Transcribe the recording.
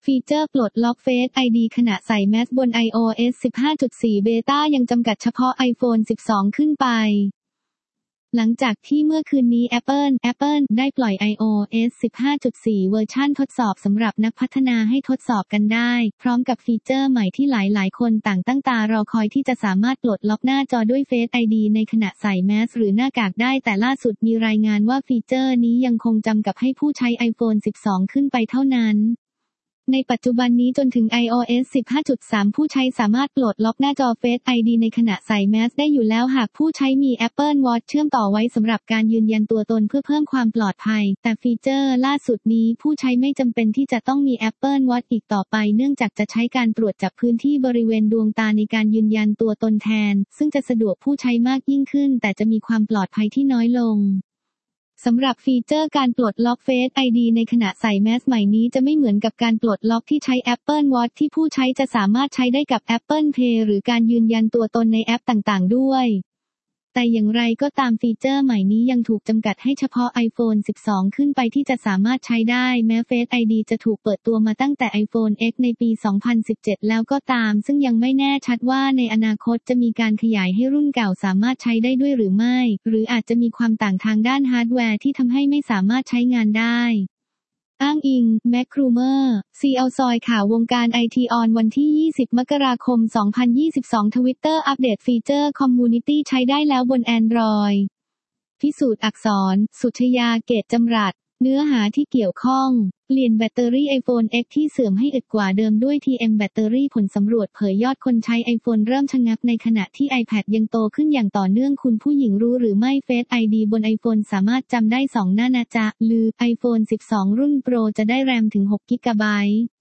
ฟีเจอร์ปลดล็อก Face ID ขณะใส่แมสบน iOS 15.4 เบต้ายังจำกัดเฉพาะ iPhone 12 ขึ้นไปหลังจากที่เมื่อคืนนี้ Apple ได้ปล่อย iOS 15.4 เวอร์ชันทดสอบสำหรับนักพัฒนาให้ทดสอบกันได้พร้อมกับฟีเจอร์ใหม่ที่หลายคนต่างตั้งตารอคอยที่จะสามารถปลดล็อกหน้าจอด้วย Face ID ในขณะใส่แมสหรือหน้ากากได้แต่ล่าสุดมีรายงานว่าฟีเจอร์นี้ยังคงจำกัดให้ผู้ใช้ iPhone 12 ขึ้นไปเท่านั้นในปัจจุบันนี้จนถึง iOS 15.3 ผู้ใช้สามารถปลดล็อกหน้าจอ Face ID ในขณะใส่แมสได้อยู่แล้วหากผู้ใช้มี Apple Watch เชื่อมต่อไว้สำหรับการยืนยันตัวตนเพื่อเพิ่มความปลอดภัยแต่ฟีเจอร์ล่าสุดนี้ผู้ใช้ไม่จำเป็นที่จะต้องมี Apple Watch อีกต่อไปเนื่องจากจะใช้การตรวจจับพื้นที่บริเวณดวงตาในการยืนยันตัวตนแทนซึ่งจะสะดวกผู้ใช้มากยิ่งขึ้นแต่จะมีความปลอดภัยที่น้อยลงสำหรับฟีเจอร์การปลดล็อก Face ID ในขณะใส่แมสใหม่นี้จะไม่เหมือนกับการปลดล็อกที่ใช้ Apple Watch ที่ผู้ใช้จะสามารถใช้ได้กับ Apple Pay หรือการยืนยันตัวตนในแอปต่างๆด้วยแต่อย่างไรก็ตามฟีเจอร์ใหม่นี้ยังถูกจำกัดให้เฉพาะ iPhone 12 ขึ้นไปที่จะสามารถใช้ได้แม้ Face ID จะถูกเปิดตัวมาตั้งแต่ iPhone X ในปี 2017 แล้วก็ตามซึ่งยังไม่แน่ชัดว่าในอนาคตจะมีการขยายให้รุ่นเก่าสามารถใช้ได้ด้วยหรือไม่หรืออาจจะมีความต่างทางด้านฮาร์ดแวร์ที่ทำให้ไม่สามารถใช้งานได้อ้างอิง MacRumor CL ข่าววงการไอทีออนวันที่ 20 มกราคม 2022 Twitter อัปเดตฟีเจอร์ Community ใช้ได้แล้วบน Android พิสูจน์อักษร สุชยา เกตจำรัดเนื้อหาที่เกี่ยวข้องเปลี่ยนแบตเตอรี่ iPhone X ที่เสื่อมให้อึดกว่าเดิมด้วย TM แบตเตอรี่ผลสำรวจเผยยอดคนใช้ iPhone เริ่มชะงักในขณะที่ iPad ยังโตขึ้นอย่างต่อเนื่องคุณผู้หญิงรู้หรือไม่ Face ID บน iPhone สามารถจำได้2หน้านะจ๊ะลือ iPhone 12 รุ่น Pro จะได้แรมถึง6 GB